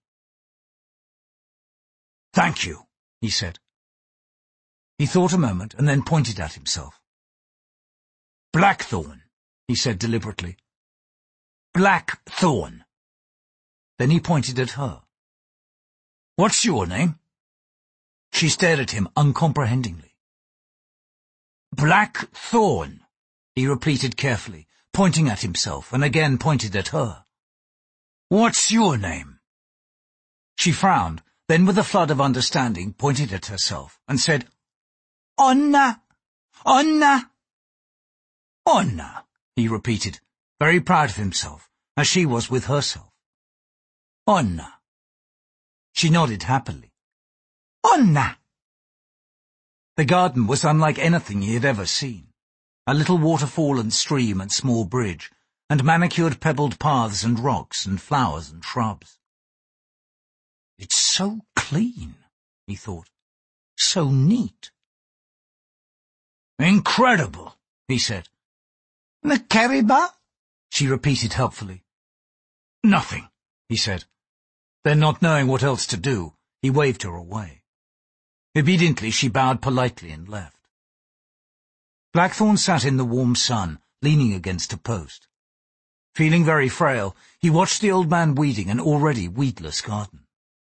"Thank you," he said. He thought a moment and then pointed at himself. "Blackthorne," he said deliberately. "Blackthorne." Then he pointed at her. "What's your name?" She stared at him uncomprehendingly. "Blackthorne," he repeated carefully, pointing at himself, and again pointed at her. "What's your name?" She frowned, then with a flood of understanding pointed at herself and said, "Onna! Onna!" "Onna," he repeated, very proud of himself, as she was with herself. "Onna." She nodded happily. "Onna!" The garden was unlike anything he had ever seen. A little waterfall and stream and small bridge, and manicured pebbled paths and rocks and flowers and shrubs. "It's so clean," he thought. "So neat." "Incredible," he said. "Nakariba?" she repeated helpfully. "Nothing," he said. Then, not knowing what else to do, he waved her away. Obediently she bowed politely and left. Blackthorne sat in the warm sun, leaning against a post. Feeling very frail, he watched the old man weeding an already weedless garden.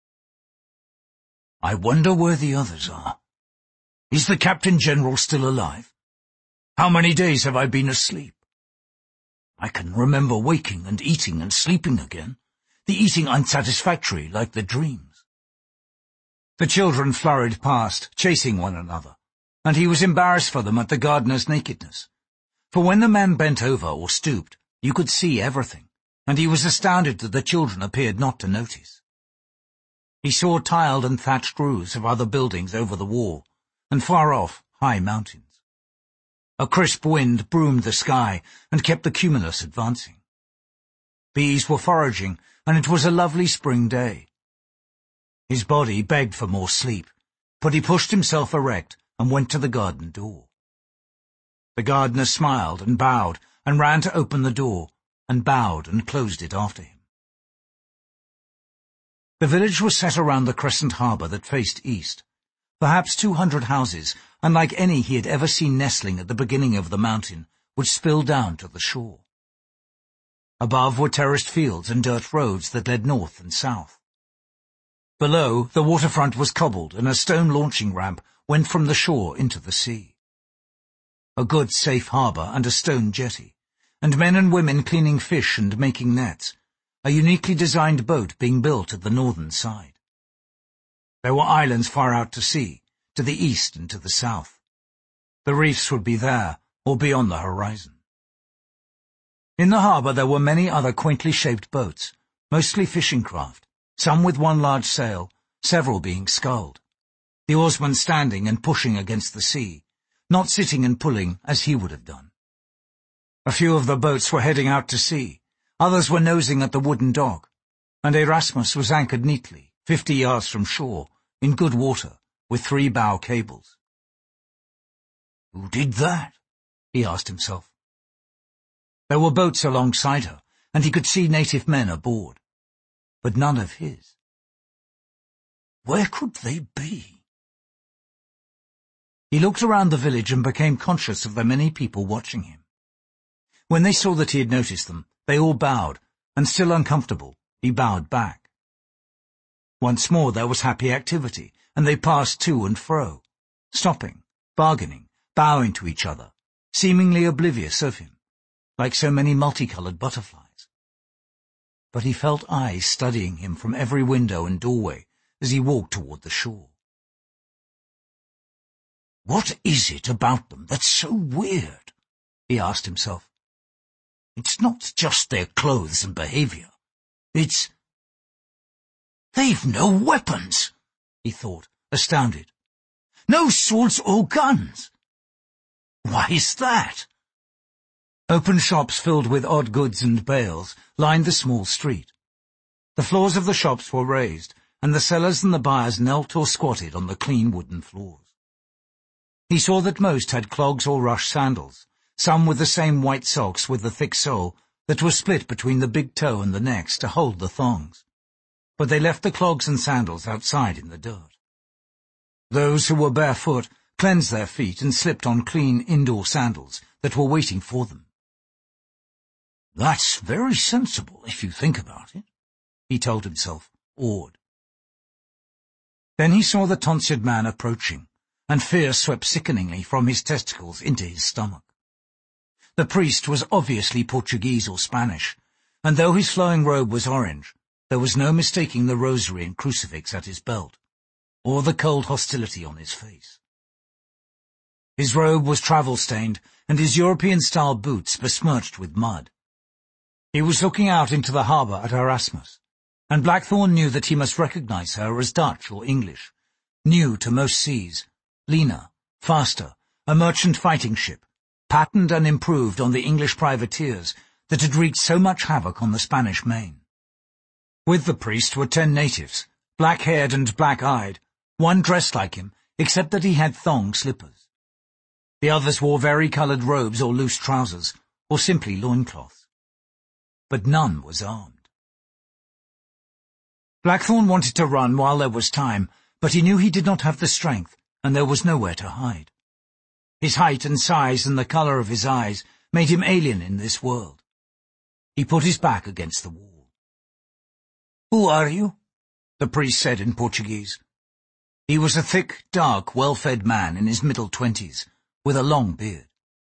"I wonder where the others are. Is the Captain General still alive? How many days have I been asleep? I can remember waking and eating and sleeping again, the eating unsatisfactory like the dreams." The children flurried past, chasing one another, and he was embarrassed for them at the gardener's nakedness. For when the man bent over or stooped, you could see everything, and he was astounded that the children appeared not to notice. He saw tiled and thatched roofs of other buildings over the wall, and far off, high mountains. A crisp wind broomed the sky and kept the cumulus advancing. Bees were foraging, and it was a lovely spring day. His body begged for more sleep, but he pushed himself erect and went to the garden door. The gardener smiled and bowed and ran to open the door, and bowed and closed it after him. The village was set around the crescent harbour that faced east, perhaps 200 houses, unlike any he had ever seen nestling at the beginning of the mountain, which spilled down to the shore. Above were terraced fields and dirt roads that led north and south. Below, the waterfront was cobbled, and a stone launching ramp went from the shore into the sea. A good, safe harbour and a stone jetty, and men and women cleaning fish and making nets, a uniquely designed boat being built at the northern side. There were islands far out to sea, to the east and to the south. The reefs would be there, or beyond the horizon. In the harbour there were many other quaintly shaped boats, mostly fishing craft, some with one large sail, several being sculled, the oarsmen standing and pushing against the sea, not sitting and pulling as he would have done. A few of the boats were heading out to sea, others were nosing at the wooden dock, and Erasmus was anchored neatly, 50 yards from shore, in good water, with 3 bow cables. "Who did that?" he asked himself. There were boats alongside her, and he could see native men aboard, but none of his. Where could they be? He looked around the village and became conscious of the many people watching him. When they saw that he had noticed them, they all bowed, and still uncomfortable, he bowed back. Once more there was happy activity, and they passed to and fro, stopping, bargaining, bowing to each other, seemingly oblivious of him, like so many multicolored butterflies. But he felt eyes studying him from every window and doorway as he walked toward the shore. "What is it about them that's so weird?" he asked himself. "It's not just their clothes and behavior. They've no weapons," he thought, astounded. "No swords or guns. Why is that?" Open shops filled with odd goods and bales lined the small street. The floors of the shops were raised, and the sellers and the buyers knelt or squatted on the clean wooden floors. He saw that most had clogs or rush sandals, some with the same white socks with the thick sole that was split between the big toe and the necks to hold the thongs. But they left the clogs and sandals outside in the dirt. Those who were barefoot cleansed their feet and slipped on clean indoor sandals that were waiting for them. "That's very sensible, if you think about it," he told himself, awed. Then he saw the tonsured man approaching, and fear swept sickeningly from his testicles into his stomach. The priest was obviously Portuguese or Spanish, and though his flowing robe was orange, there was no mistaking the rosary and crucifix at his belt, or the cold hostility on his face. His robe was travel-stained, and his European-style boots besmirched with mud. He was looking out into the harbour at Erasmus, and Blackthorne knew that he must recognize her as Dutch or English, new to most seas, leaner, faster, a merchant fighting ship, patterned and improved on the English privateers that had wreaked so much havoc on the Spanish Main. With the priest were 10 natives, black-haired and black-eyed, one dressed like him, except that he had thong slippers. The others wore vari-coloured robes or loose trousers, or simply loincloths. But none was armed. Blackthorne wanted to run while there was time, but he knew he did not have the strength, and there was nowhere to hide. His height and size and the colour of his eyes made him alien in this world. He put his back against the wall. "Who are you?" the priest said in Portuguese. He was a thick, dark, well-fed man in his middle 20s, with a long beard.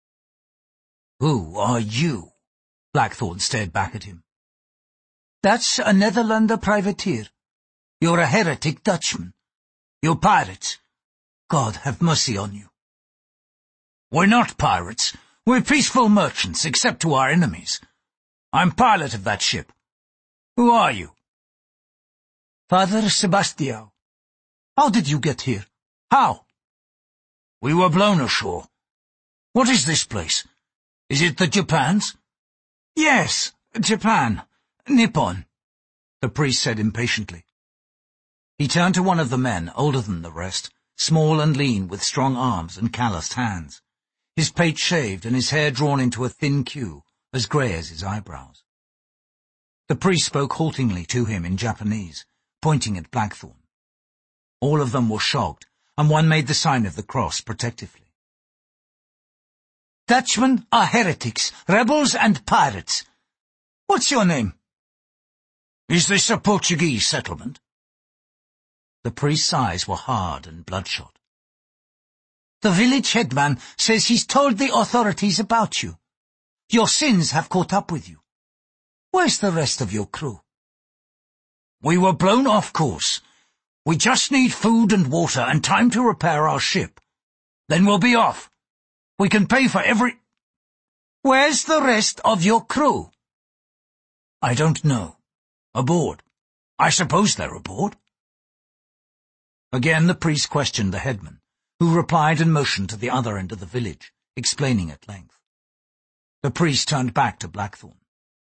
"Who are you?" Blackthorne stared back at him. "That's a Netherlander privateer. You're a heretic Dutchman. You're pirates. God have mercy on you." "We're not pirates. We're peaceful merchants, except to our enemies. I'm pilot of that ship. Who are you?" "Father Sebastião. How did you get here? How?" "We were blown ashore. What is this place? Is it the Japan's?" "Yes, Japan. Nippon," the priest said impatiently. He turned to one of the men, older than the rest, small and lean with strong arms and calloused hands, his pate shaved and his hair drawn into a thin queue, as grey as his eyebrows. The priest spoke haltingly to him in Japanese, pointing at Blackthorne. All of them were shocked, and one made the sign of the cross protectively. "Dutchmen are heretics, rebels and pirates. What's your name?" "Is this a Portuguese settlement?" The priest's eyes were hard and bloodshot. "The village headman says he's told the authorities about you. Your sins have caught up with you. Where's the rest of your crew?" "We were blown off course. We just need food and water and time to repair our ship. Then we'll be off. We can pay for every—" "Where's the rest of your crew?" "I don't know. Aboard. I suppose they're aboard." Again the priest questioned the headman, who replied and motioned to the other end of the village, explaining at length. The priest turned back to Blackthorne.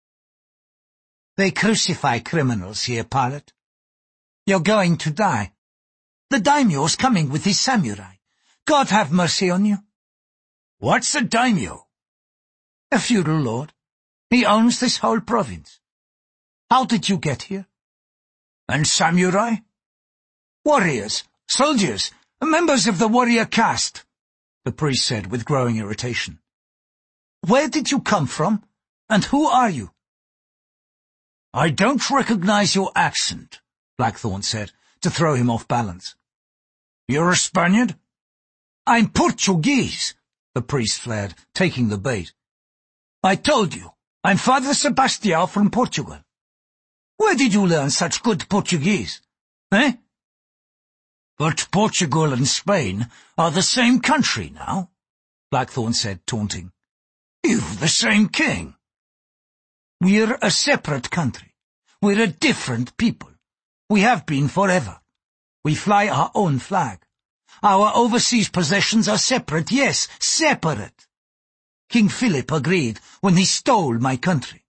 "They crucify criminals here, pilot. You're going to die. The daimyo's coming with his samurai. God have mercy on you." "What's a daimyo?" "A feudal lord. He owns this whole province. How did you get here?" "And samurai?" "Warriors, soldiers, members of the warrior caste," the priest said with growing irritation. "Where did you come from, and who are you?" "I don't recognize your accent," Blackthorne said, to throw him off balance. "You're a Spaniard?" "I'm Portuguese," the priest flared, taking the bait. "I told you, I'm Father Sebastião from Portugal. Where did you learn such good Portuguese? Eh?" "But Portugal and Spain are the same country now," Blackthorne said, taunting. "You've the same king." "We're a separate country. We're a different people. We have been forever. We fly our own flag. Our overseas possessions are separate, yes, separate. King Philip agreed when he stole my country."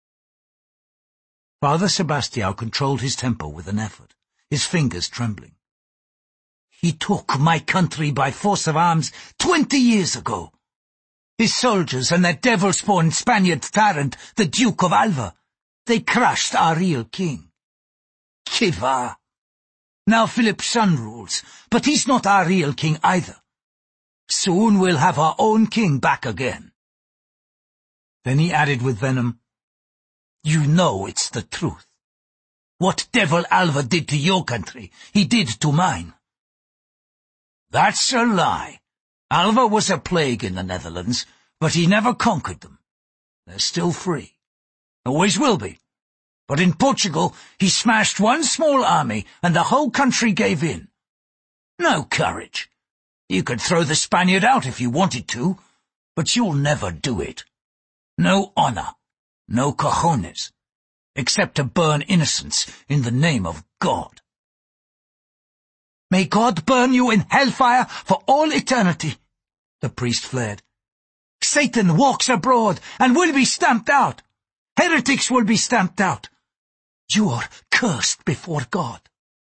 Father Sebastião controlled his temper with an effort, his fingers trembling. "He took my country by force of arms 20 years ago. His soldiers and that devil-spawned Spaniard tyrant, the Duke of Alva, they crushed our real king. Kiva. Now Philip's son rules, but he's not our real king either. Soon we'll have our own king back again." Then he added with venom, "You know it's the truth. What Devil Alva did to your country, he did to mine." "That's a lie. Alva was a plague in the Netherlands, but he never conquered them. They're still free. Always will be. But in Portugal, he smashed one small army and the whole country gave in. No courage. You could throw the Spaniard out if you wanted to, but you'll never do it. No honor, no cojones, except to burn innocents in the name of God." "May God burn you in hellfire for all eternity," the priest flared. "Satan walks abroad and will be stamped out. Heretics will be stamped out. You're cursed before God."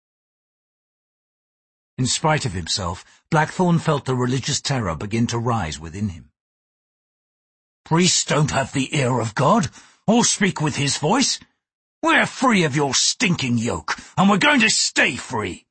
In spite of himself, Blackthorne felt the religious terror begin to rise within him. "Priests don't have the ear of God, or speak with his voice. We're free of your stinking yoke, and we're going to stay free."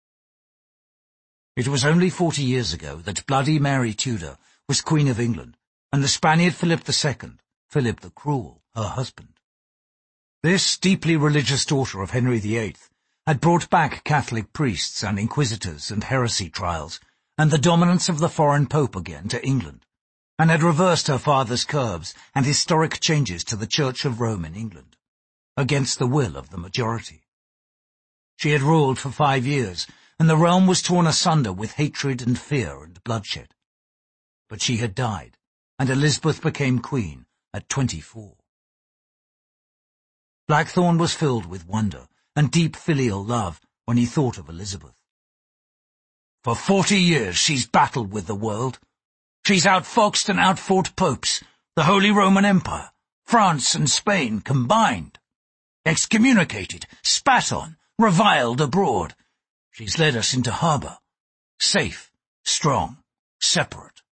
It was only 40 years ago that Bloody Mary Tudor was Queen of England, and the Spaniard Philip II, Philip the Cruel, her husband. This deeply religious daughter of Henry VIII had brought back Catholic priests and inquisitors and heresy trials, and the dominance of the foreign pope again to England, and had reversed her father's curbs and historic changes to the Church of Rome in England, against the will of the majority. She had ruled for 5 years, and the realm was torn asunder with hatred and fear and bloodshed. But she had died, and Elizabeth became queen at 24. Blackthorne was filled with wonder and deep filial love when he thought of Elizabeth. For 40 years she's battled with the world. She's outfoxed and outfought popes, the Holy Roman Empire, France and Spain combined. Excommunicated, spat on, reviled abroad. She's led us into harbour, safe, strong, separate.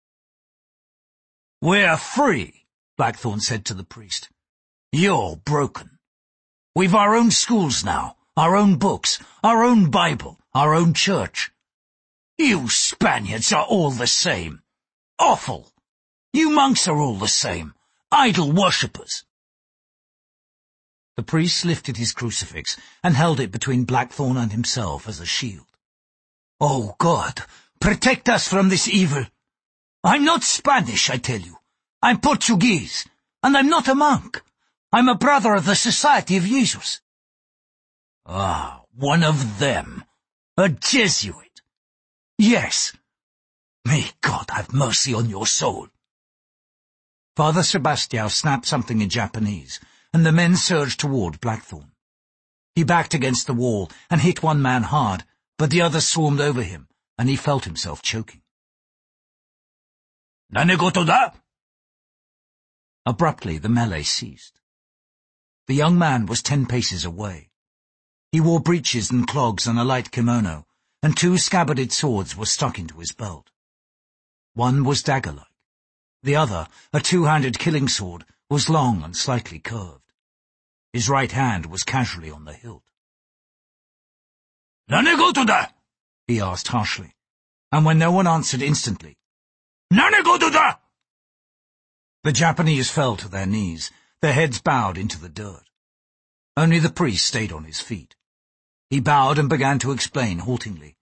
"We're free," Blackthorne said to the priest. "You're broken. We've our own schools now, our own books, our own Bible, our own church. You Spaniards are all the same. Awful. You monks are all the same. Idol worshippers." The priest lifted his crucifix and held it between Blackthorne and himself as a shield. "Oh, God, protect us from this evil. I'm not Spanish, I tell you. I'm Portuguese, and I'm not a monk. I'm a brother of the Society of Jesus." "Ah, one of them. A Jesuit." "Yes. May God have mercy on your soul." Father Sebastião snapped something in Japanese, and the men surged toward Blackthorne. He backed against the wall and hit one man hard, but the others swarmed over him, and he felt himself choking. "Nanegoto da?" Abruptly, the melee ceased. The young man was 10 paces away. He wore breeches and clogs and a light kimono, and 2 scabbarded swords were stuck into his belt. One was dagger-like. The other, a 2-handed killing sword, was long and slightly curved. His right hand was casually on the hilt. "Nanegoto da?" he asked harshly, and when no one answered instantly, "Nanegoto da?" The Japanese fell to their knees, their heads bowed into the dirt. Only the priest stayed on his feet. He bowed and began to explain haltingly.